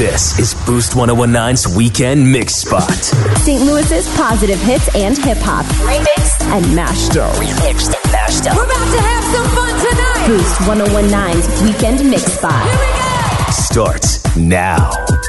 This is Boost 1019's Weekend Mix Spot. St. Louis's positive hits and hip-hop. Remix and mashed up. Remixed and mashed up. We're about to have some fun tonight. Boost 1019's Weekend Mix Spot. Here we go. Starts now.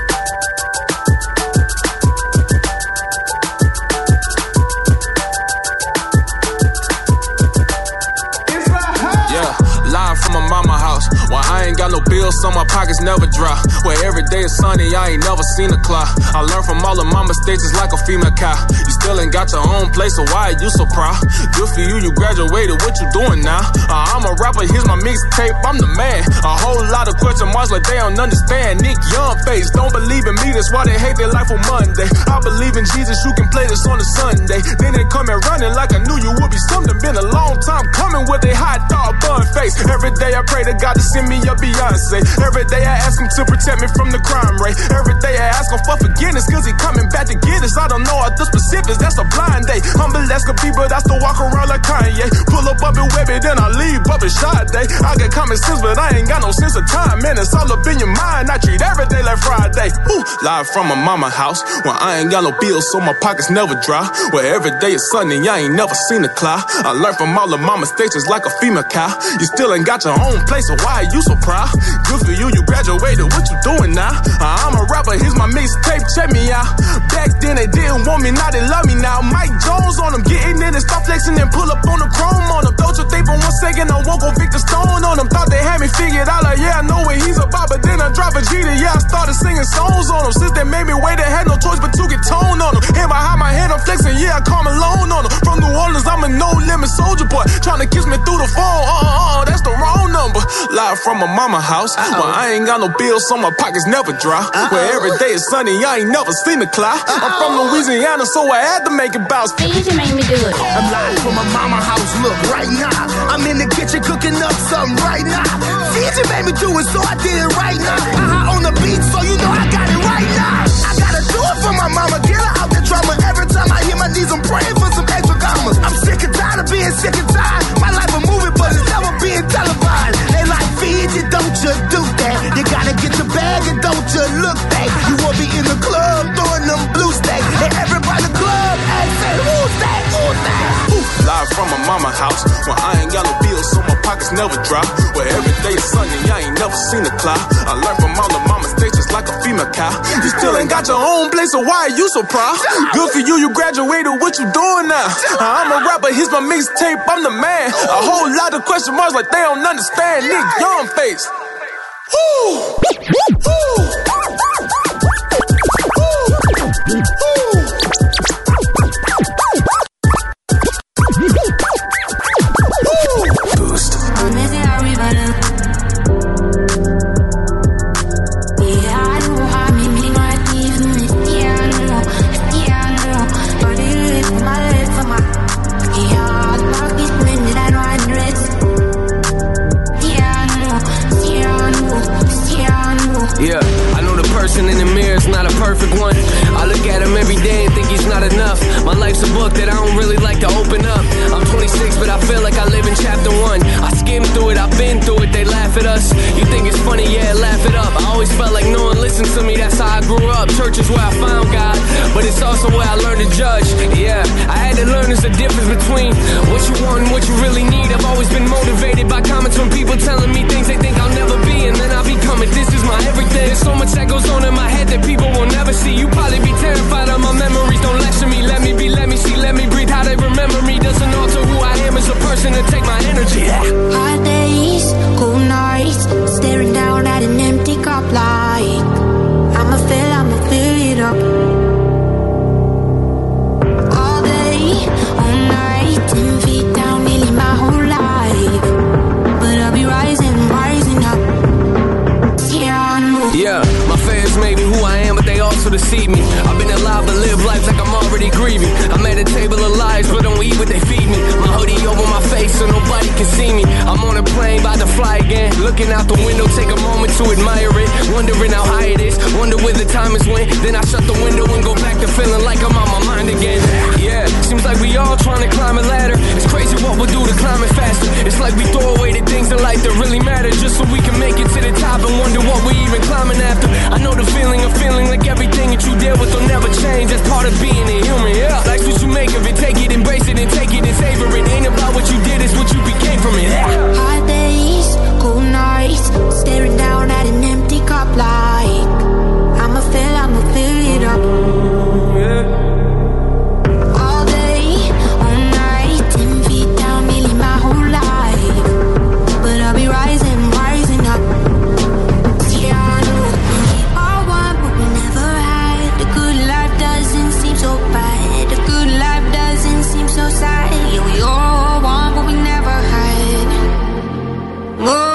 From my mama house, where I ain't got no bills, so my pockets never dry. Where every day is sunny, I ain't never seen a cloud. I learned from all of my mistakes, it's like a female cow. You still ain't got your own place, so why are you so proud? Good for you, you graduated, what you doing now? I'm a rapper, here's my mixtape, I'm the man. A whole lot of question marks like they don't understand. Nick Young face, don't believe in me, that's why they hate their life on Monday. I believe in Jesus, you can play this on a Sunday. Then they come and running like I knew you would be something. Been a long time coming with a hot dog bun face. Every day I pray to God to send me a Beyonce. Every day I ask him to protect me from the crime rate. Every day I ask him for forgiveness, cause he coming back to get us. I don't know all the specifics, that's a blind day. I'm blessed with people that still walk around like Kanye. Pull up and whip it, then I leave up and shot day. I get common sense, but I ain't got no sense of time. Man, it's all up in your mind, I treat every day like Friday. Ooh, live from my mama house, where I ain't got no bills, so my pockets never dry. Where every day is sunny, I ain't never seen a cloud. I learned from all of my mistakes, it's like a female cow. You still ain't got your own place, so why are you so proud? Good for you, you graduated, what you doing now? I'm a rapper, here's my mixtape, check me out. Back then they didn't want me, now they love me now. Mike Jones on them, getting in and stop flexing and pull up on the chrome on them. Don't you think for 1 second I won't go Victor Stone on them? Thought they had me figured out, like yeah, I know what he's about, but then I drop a G to yeah, I started singing songs on them. Since they made me wait, they had no choice but to get tone on them. Hand behind my head, I'm flexing, yeah, I call Malone on them. From New Orleans, I'm a no-limit soldier boy, trying to kiss me through the phone, that's the wrong number. Live from my mama house, where I ain't got no bills, so my pockets never dry. Where every day is sunny, I ain't never seen a cloud. I'm from Louisiana, so I had to make it bounce. Fiji made me do it. I'm live from my mama house, look, right now. I'm in the kitchen cooking up something right now. Fiji made me do it, so I did it right now. On the beat, so you know I got it right now. I gotta do it for my mama, get her out the drama. Every time I hit my knees, I'm praying for some extra commas. I'm sick and tired of being sick and tired. My life a movie, but it's never being televised. They like, Fiji, don't you do that. You gotta get your bag and don't you look back. You won't be in the club throwing them blue stacks. And everybody in the club asking, who's that, who's that? Live from my mama house, where I ain't got no bills, so my pockets never dry. Where every day is sunny, I ain't never seen a cloud. I learned from all of my mistakes, just like a female cow. You still ain't got your own place, so why are you so proud? Good for you, you graduated, what you doing now? I'm a rapper, here's my mixtape, I'm the man. A whole lot of question marks like they don't understand. Nick Young face. Woo! Woo! Boost. Yeah, I know the person in the mirror is not a perfect one. I look at him every day and think he's not enough. My life's a book that I don't really like to open up. I'm 26, but I feel like I live in chapter 1. I skimmed through it, I've been through it, they laugh at us. You think it's funny, yeah, laugh it up. I always felt like no one listened to me, that's how I grew up. Church is where I found God, but it's also where I learned to judge. Yeah, I had to learn there's a difference between what you want and what you really need. I've always been motivated by comments from people telling me things they think I'll never be, and then I become it. This is my everything. There's so much that goes on in my head that people will never see. You probably be terrified of my memories. Don't lecture me. Let me be, let me see, let me breathe. How they remember me doesn't alter who I am as a person to take my energy. Hot days, cool nights, staring down at an empty cup like I'ma fill it up. All day, all night, 10 feet down, nearly my whole life. But I'll be rising up. Yeah, my fans made me who I am, but they also deceive me. I've been alive but live life like I'm already grieving. I'm at a table of lies, but don't eat what they feed me. My hoodie over my face so nobody can see me. I'm on a plane, about to fly again. Looking out the window, take a moment to admire it. Wondering how high it is, wonder where the time is when. Then I shut the window and go back to feeling like I'm on my mind again. Yeah, seems like we all trying to climb a ladder. It's crazy what we'll do to climb it faster. It's like we throw away the things in life that really matter, just so we can make it to the top and wonder what we even climbing after. I know the feeling of part of being a human, yeah. Life's what you make of it, take it, embrace it, and take it and savor it. Ain't about what you did, it's what you became from it, yeah. Hot days, cool nights, staring down at an empty cup like I'ma fill it up. All day, all night, 10 feet down, nearly my whole life. But I'll be rising up. Yeah, I know we all want what we never had. The good life doesn't seem so bad. The good life doesn't seem so sad. Yeah, we all want what we never had. Oh.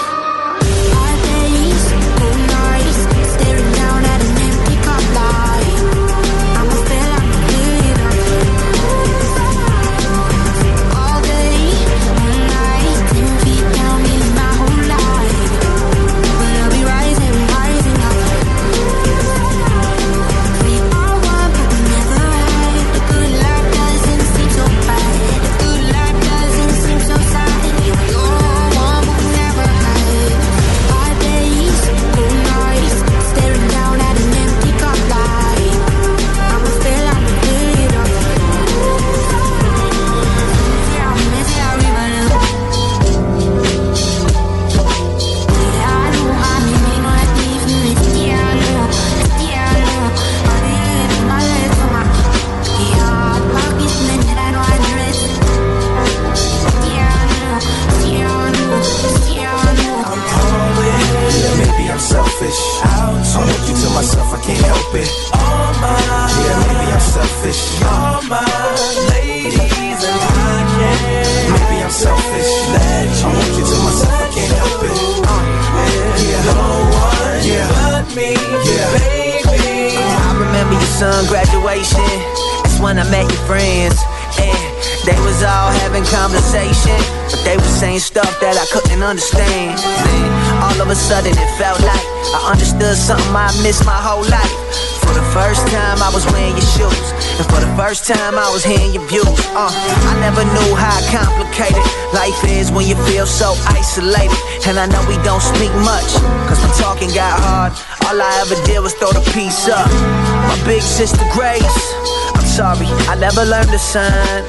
Understand, man. All of a sudden it felt like I understood something I missed my whole life. For the first time I was wearing your shoes, and for the first time I was hearing your views. I never knew how complicated life is when you feel so isolated. And I know we don't speak much, cause when talking got hard, all I ever did was throw the piece up. My big sister Grace, I'm sorry, I never learned a sign.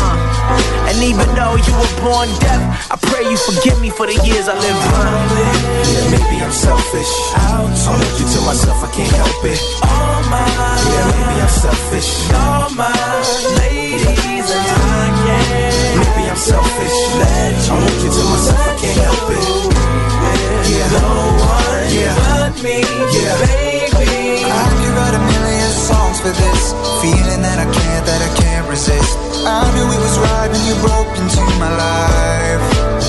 And even though you were born deaf, I pray you forgive me for the years I lived blind. Yeah, maybe I'm selfish. I want you to myself, I can't help it. Yeah, maybe I'm selfish. All my ladies and I can't. Maybe I'm selfish. I want you to myself, I can't help it. Yeah, no one but me, baby. I could write a million songs for this feeling that I can't resist. I knew it was right when you broke into my life.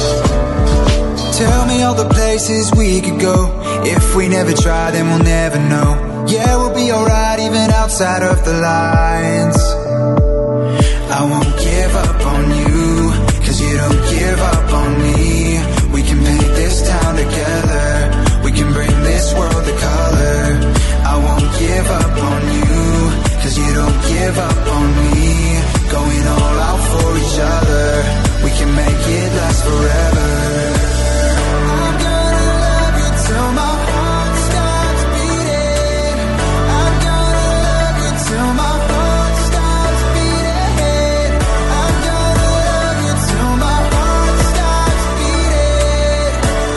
Tell me all the places we could go. If we never try, then we'll never know. Yeah, we'll be alright even outside of the lines. I won't give up on you, cause you don't give up on me. We can paint this town together. We can bring this world to color. I won't give up on you, cause you don't give up on me. Going all out for each other. We can make it last forever. I'm gonna love you till my heart stops beating. I'm gonna love you till my heart stops beating. I'm gonna love you till my heart stops beating.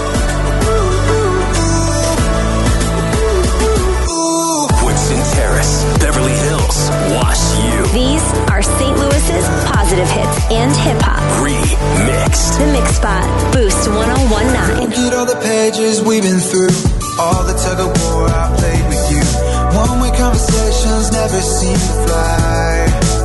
Woodson Terrace, Beverly Hills, Wash U. These are St. Louis's positive hits and hip-hop. Remixed. The Mix Spot. Boost 1019. Look at all the pages we've been through. All the tug of war I played with you. One-way conversations never seem to fly.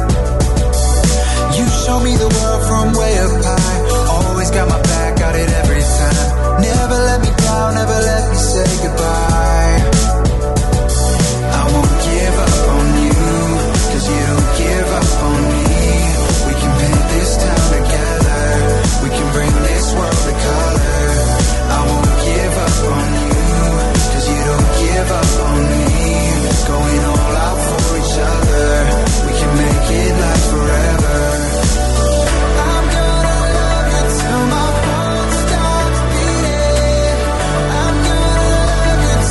You show me the world from way up high. Always got my back, got it every time. Never let me down, never let me say goodbye. I won't give up on you, cause you don't give up on me. We can paint this town together. We can bring this world to color. I won't give up on you, cause you don't give up on me. Going all out for each other. We can make it last forever. I'm gonna love you till my heart stops beating. I'm gonna love you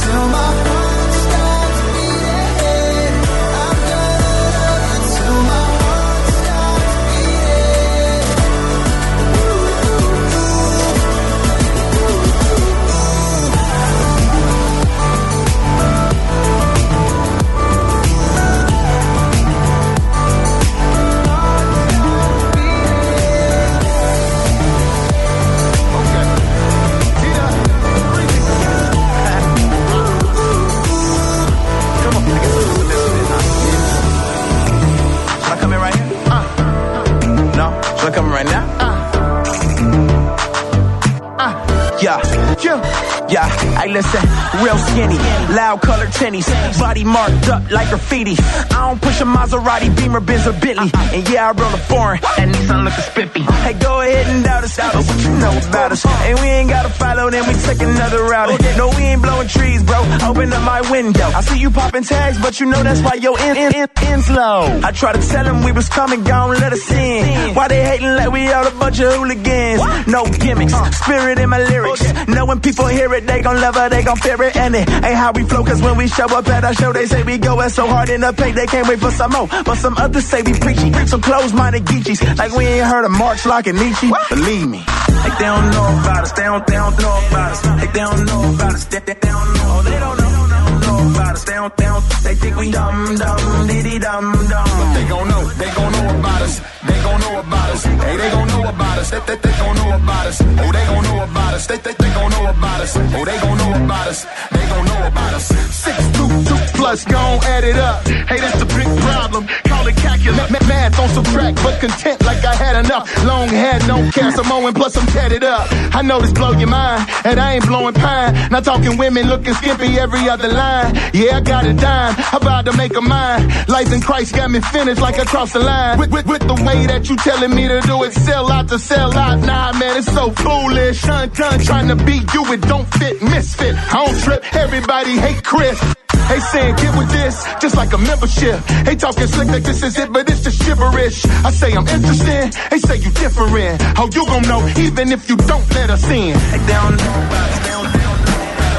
Yeah, hey listen, real skinny, loud colored tinnies, body marked up like graffiti. I don't push a Maserati, Beamer, Benz, or Bentley. And yeah, I roll a foreign, that Nissan looking spiffy. Hey, go ahead and doubt us, but what you know about us? And we ain't gotta follow them, we take another route. No, we ain't blowing trees, bro, open up my window. I see you popping tags, but you know that's why your end's low. I try to tell them we was coming, gon' let us in. Why they hating like we all a bunch of hooligans? No gimmicks, spirit in my lyrics. Knowing people hear it, they gon' love it, they gon' fear it. And it ain't how we flow, cause when we show up at our show, they say we going so hard in the paint, they can't wait for some more. But some others say we preachy, some closed-minded geechies, like we ain't heard of Marx, Locke, and Nietzsche. Believe me, like they don't know about us, they don't know about us, like they don't know about us, they don't know, they don't know about us, they think we dumb, diddy dumb. But they gon' know about us, they gon' know about us, hey, they gon' know about us, they gon' know about us, oh, they gon' know about us, they gon' know about us, oh, they gon' know about us, they gon' know about us. 622 plus, gon' add it up. Hey, that's the big problem. Call it calculus, math on subtract, but content like I had enough. Long hair, no care, Samoan, plus I'm tatted up. I know this blow your mind, and I ain't blowing pine. Not talking women looking skimpy every other line. Yeah, I got a dime, about to make a mine. Life in Christ got me finished like I crossed the line. With the way that you telling me to do it, sell out to sell out. Nah, man, it's so foolish. Done trying to be you, it don't fit, misfit. I don't trip, everybody hate Chris. They saying get with this, just like a membership. They talking slick like this is it, but it's just gibberish. I say I'm interested, they say you different. How you gon' know, even if you don't let us in? They don't know about us, they don't know about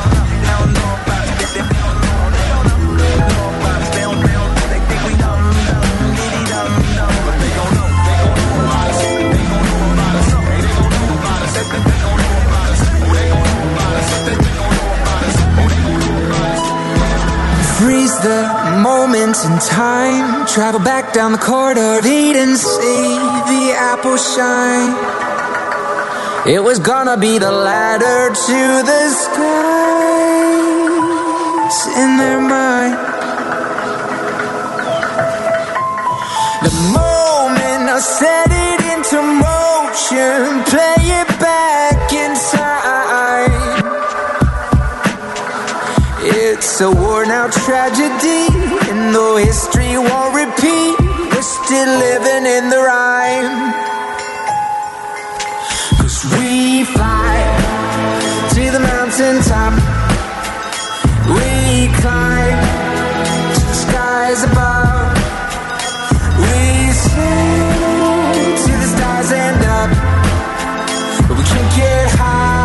us, they don't know about us, they don't they think we dumb, diddy dumb. But they gon' know about us, they gon' know about us, hey, they gon' know about us, they gon' know about us, oh, they gon' know about us, they gon' know about us, oh, they gon' know about us. Freeze the moment in time. Travel back down the corridor, eat and see the apple shine. It was gonna be the ladder to the skies in their mind. The moment I set it into motion, play it back in time. It's a worn out tragedy, and though history won't repeat, we're still living in the rhyme. 'Cause we fly to the mountaintop, we climb to the skies above, we sail to the stars and up, but we can't get high.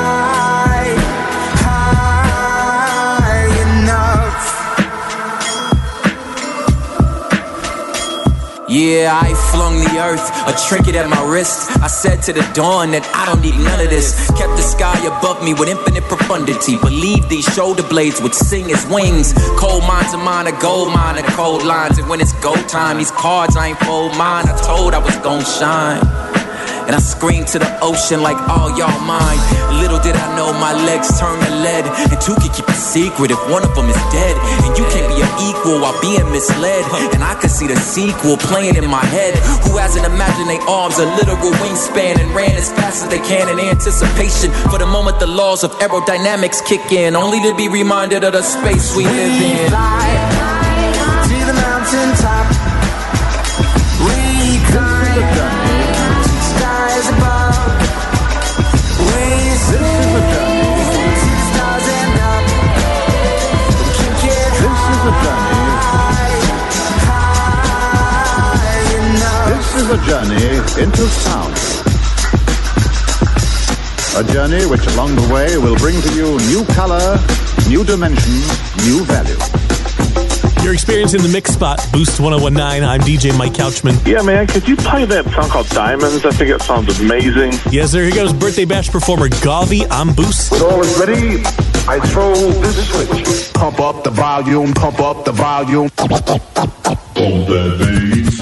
Yeah, I flung the earth, a trinket at my wrist. I said to the dawn that I don't need none of this. Kept the sky above me with infinite profundity. Believed these shoulder blades would sing as wings. Cold minds of mine, a gold mine, and cold lines. And when it's go time, these cards I ain't fold mine. I told I was gon' shine. And I screamed to the ocean like all y'all mine. Little did I know my legs turn to lead. And two can keep a secret if one of them is dead. And you can't be an equal while being misled. And I could see the sequel playing in my head. Who hasn't imagined their arms a literal wingspan and ran as fast as they can in anticipation for the moment the laws of aerodynamics kick in, only to be reminded of the space we live in. Fly to the mountaintop, we climb skies above, we sail to the stars and up, we can get high enough. This is a journey into sound. A journey which along the way will bring to you new color, new dimension, new value. You're experiencing the mix spot, Boost 1019. I'm DJ Mike Couchman. Yeah, man, could you play that song called Diamonds? I think it sounds amazing. Yes, sir. Here goes birthday bash performer Garvey on Boost. When all is ready, I throw this switch. Pump up the volume, pump up the volume. Pump that bass.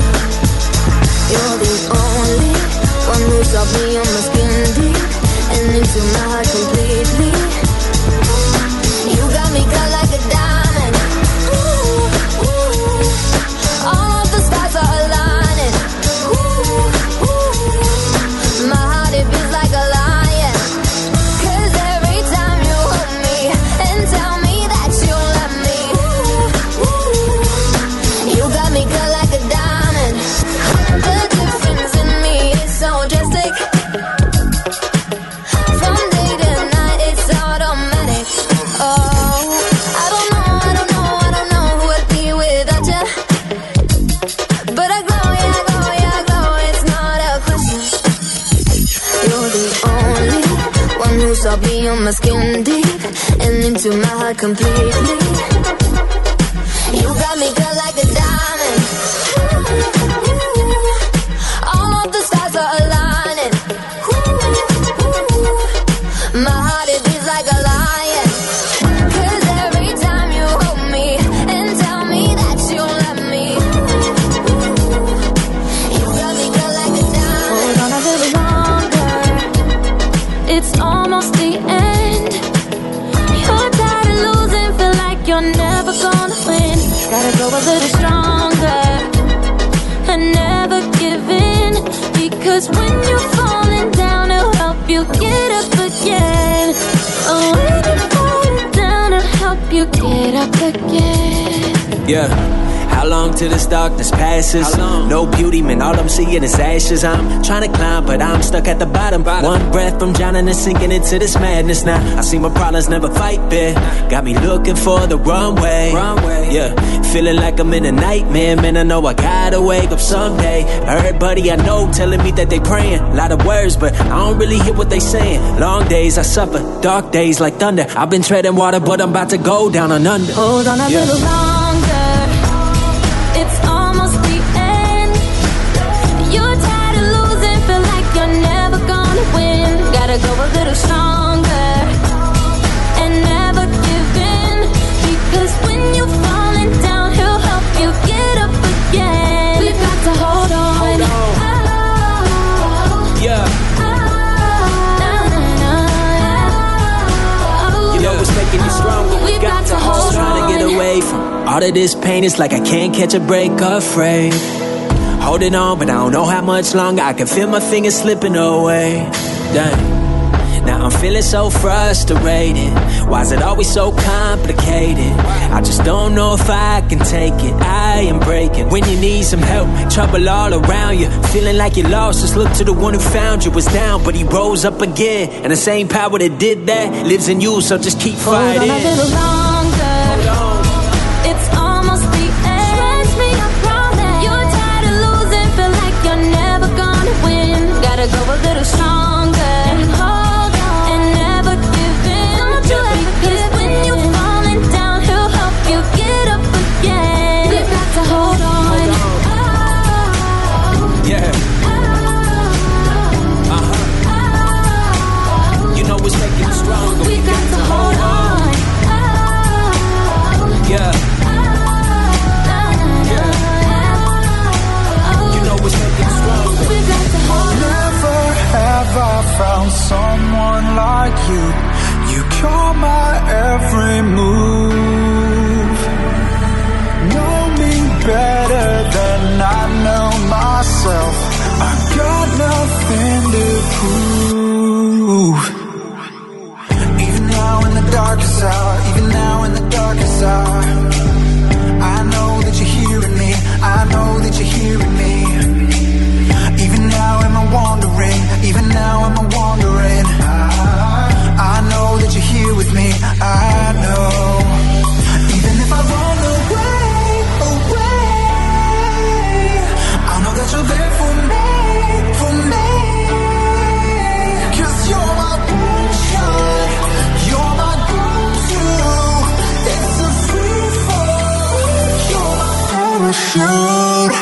Me on my skin deep, and feel my skin deep and into my heart completely. You got me good like a diamond. All of the stars are aligning. My heart it beats like a lion. 'Cause every time you hold me and tell me that you love me, you got me good like a diamond. Hold on a little longer, it's almost the end. You're tired of losing, feel like you're never gonna win. Gotta go a little stronger and never give in, because when you're falling down, it'll help you get up again. Oh, when you're falling down, it'll help you get up again. Yeah. How long till this darkness passes? No beauty, man, all I'm seeing is ashes. I'm trying to climb, but I'm stuck at the bottom. One breath from drowning and sinking into this madness. Now, I see my problems never fight back. Got me looking for the runway. Yeah, feeling like I'm in a nightmare. Man, I know I gotta wake up someday. Everybody I know telling me that they praying. A lot of words, but I don't really hear what they saying. Long days I suffer, dark days like thunder. I've been treading water, but I'm about to go down and under. Hold on a little longer, it's almost the end. You're tired of losing, feel like you're never gonna win. Gotta go a little stronger and never give in, because when you're falling down, he'll help you get up again. We've got to hold on. Yeah. You know what's making you stronger? We got to hold on. Trying to get away from all of this pain. It's like I can't catch a break, afraid. Holding on, but I don't know how much longer. I can feel my fingers slipping away. Dang. Now I'm feeling so frustrated. Why is it always so complicated? I just don't know if I can take it. I am breaking. When you need some help, trouble all around you, feeling like you're lost, just look to the one who found you. Was down, but he rose up again, and the same power that did that lives in you, so just keep fighting. Hold on a little longer, it's almost the end. Trust me, I promise. You're tired of losing, feel like you're never gonna win. Gotta go a little stronger and hold on and never give in. Don't you ever give in. When you're falling down, he'll help you get up again. We've got to hold on. Yeah. You know what's making us stronger? We got to hold on. Yeah. You know what's making us stronger? We got to hold on. Never have I found someone like you. You call my every move. Know me better than I know myself. I got nothing to prove. Even now in the darkest hour, even now in the darkest hour, I know that you're hearing me. I know that you're hearing me. Even now am I wandering, even now am I wandering. I know that you're here with me, I know. Even if I run away, I know that you're there for me, for me. 'Cause you're my moonshine, you're my go-to. It's a free fall, you're my parachute.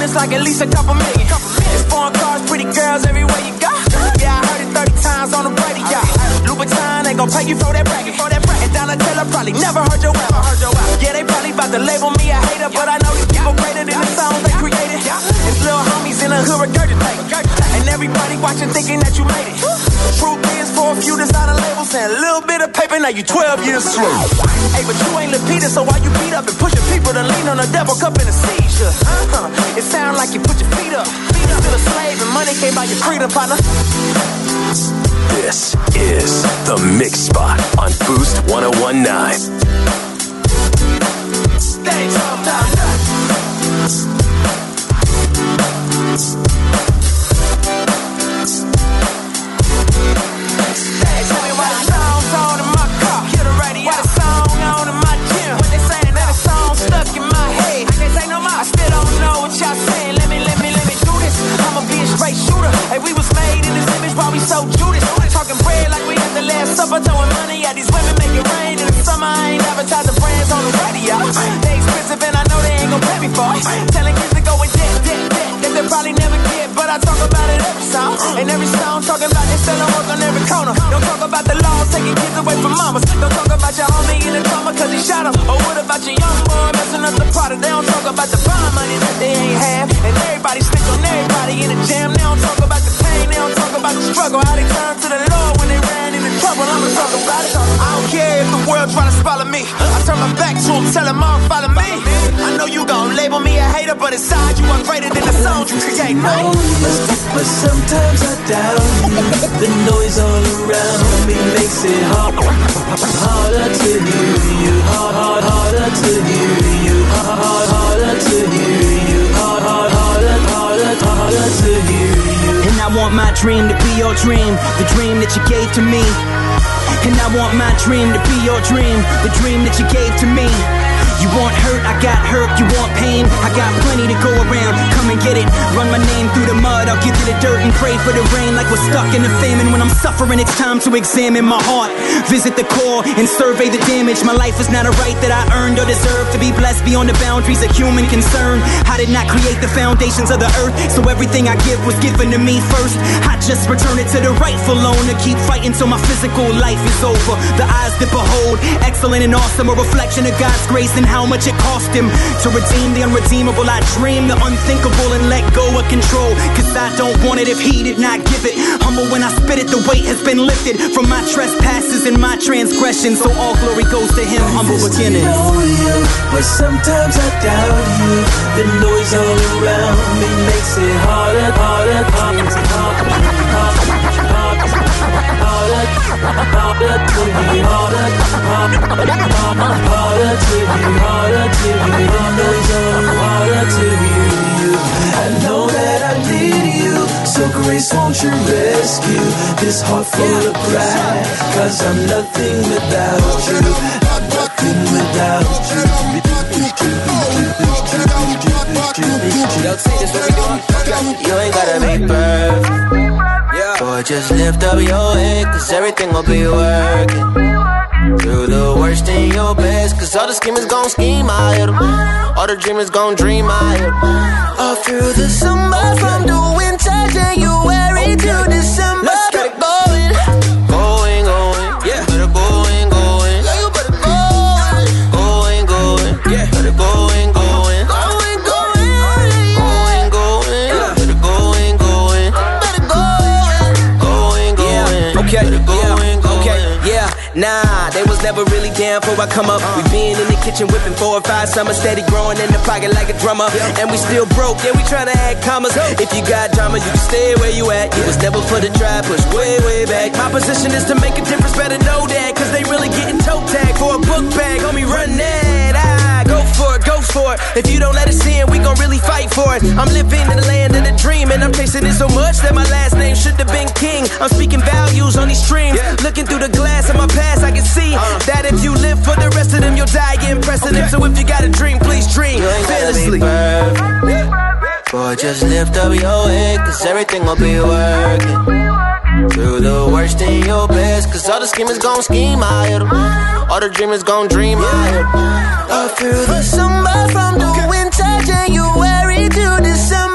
it's like at least a couple million. It's foreign cars, pretty girls everywhere you go. Yeah, I heard it 30 times on the radio. Louboutin ain't gon' pay you for that bracket. And Donatella probably never heard your album. Yeah, they probably about to label me a hater, but I know these people greater than the songs they created. It's little homies in the hood regurgitate, and everybody watching thinking that you made it. Truth is, for a few designer labels and a little bit of paper, now you 12 years through. Hey, but you ain't Lupita, so why you beat up and pushing people to lean on a double cup in a seizure? It sound like you put your feet up. Still a slave and money can't buy your freedom, partner. This is The Mix Spot on Boost 1019. Stay top down. Hey, tell me why the song's on in my car. Hear the radio. Why the song on in my gym? What they saying that the song stuck in my head. I can't say no more. I still don't know what y'all saying. Let me do this. I'ma be a straight shooter. Hey, we was made in this image while we so Judas. Talking bread like we had the last supper, throwing money at these women, make it rain in the summer. I ain't advertising brands on the radio. They expensive and I know they ain't gon' pay me for it. Telling kids to go in debt that they'll probably never get, but I talk about it every song. And every song talking about they selling work on every corner. Don't talk about the laws taking kids away from mamas. Don't talk about your homie in the drama cause he shot him. Or what about your young boy messing up the product? They don't talk about the bond money that they ain't have. And everybody stick on everybody in the jam. They don't talk about the pain, they don't talk about the struggle. How they turn to the Lord when they ran into trouble. I'ma talk about it. I don't care if the world try to swallow me. I turn my back to them, tell them all follow me. I know you gon' label me a hater, but inside you are greater than the songs you create, man. But sometimes I doubt you. The noise all around me makes it harder to hear you. Harder to hear you. Harder to hear you. Harder to hear you. And I want my dream to be your dream, the dream that you gave to me. And I want my dream to be your dream, the dream that you gave to me. You want hurt, I got hurt. You want pain, I got plenty to go around. Come and get it, run my name through the mud. I'll give you the dirt and pray for the rain. Like we're stuck in the famine. When I'm suffering, it's time to examine my heart. Visit the core and survey the damage. My life is not a right that I earned or deserve. To be blessed beyond the boundaries of human concern. I did not create the foundations of the earth, so everything I give was given to me first. I just return it to the rightful owner. Keep fighting till my physical life is over. The eyes that behold, excellent and awesome, a reflection of God's grace and how much it cost him to redeem the unredeemable. I dream the unthinkable and let go of control, cause I don't want it if he did not give it. Humble when I spit it, the weight has been lifted from my trespasses and my transgressions, so all glory goes to him. Humble beginnings. I know you, but sometimes I doubt you. The noise all around me makes it harder to hear you. I know that I need you, so grace won't you rescue this heart full of pride, cause I'm nothing without you. I'm nothing without you. You ain't gotta be perfect, boy, just lift up your head, cause everything will be working. Do the worst in your best, cause all the schemers gon' scheme, I hit 'em. All the dreamers gon' dream, I hit 'em. All through the summer, from the winter, January to December. Let's get it going. Going, yeah. Better going. Yeah, you better going. Yeah, better going. Going. Yeah, better going. Better going. Okay, yeah. Nah, they was never really down before I come up. We been in the kitchen whipping 4 or 5 summers, steady growing in the pocket like a drummer. And we still broke, yeah, we tryna add commas. If you got drama, you can stay where you at. It was never for the try, push way back. My position is to make a difference, better know that, cause they really getting toe tagged for a book bag. Homie, run that, go for it. If you don't let us in, we gon' really fight for it. I'm living in the land of the dream, and I'm chasing it so much that my last name should've been King. I'm speaking values on these streams, looking through the glass of my past, I can see that if you live for the rest of them, you'll die getting precedent. So if you got a dream, please dream fearlessly. Boy, just lift up your head, cause everything will be working. Do the worst in your best, cause all the schemers gon' scheme, I hit 'em. All the dreamers gon' dream, I hit 'em. All through the summer, from the winter, January to December.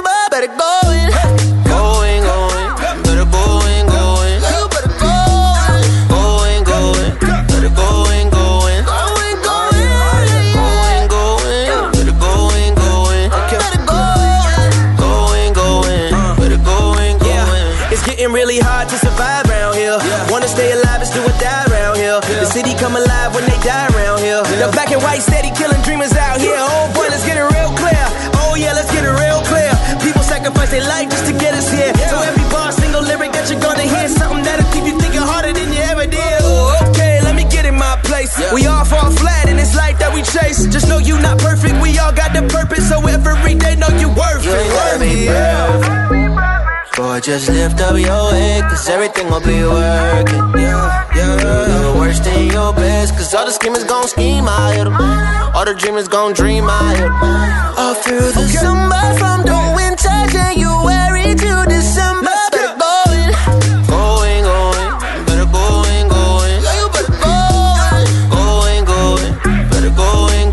getting really hard to survive around here. Wanna stay alive and still die around here. The city come alive when they die around here. The black and white steady killing dreamers out here. Oh boy, let's get it real clear. Oh yeah, let's get it real clear. People sacrifice their life just to get us here. So every bar, single lyric that you're gonna hear, something that'll keep you thinking harder than you ever did. Okay, let me get in my place. We all fall flat in this life that we chase. Just know you not perfect, we all got the purpose. So every day know you worth it. Boy, just lift up your head, cause everything will be working. Your worst and your best, cause all the schemers gon' scheme, I hit 'em. All the dreamers gon' dream, I hit 'em. All through the summer, from the winter, January to December. Better going, better going. Yeah, you better going, better going.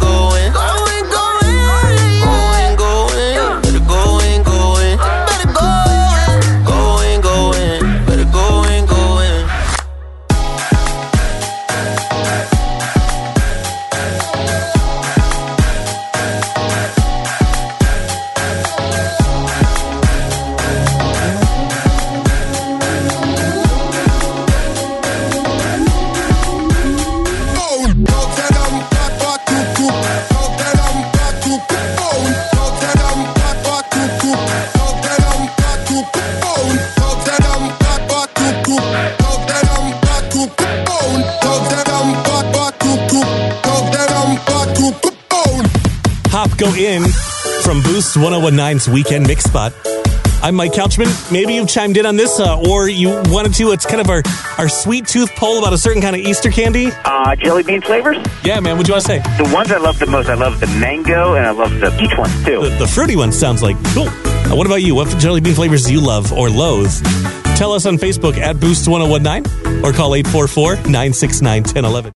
Go in from Boost 1019's Weekend Mix Spot. I'm Mike Couchman. Maybe you've chimed in on this, or you wanted to. It's kind of our sweet tooth poll about a certain kind of Easter candy. Jelly bean flavors? Yeah, man. What'd you want to say? The ones I love the most, I love the mango, and I love the peach ones, too. The fruity one sounds like cool. What about you? What jelly bean flavors do you love or loathe? Tell us on Facebook at Boost 1019 or call 844-969-1011.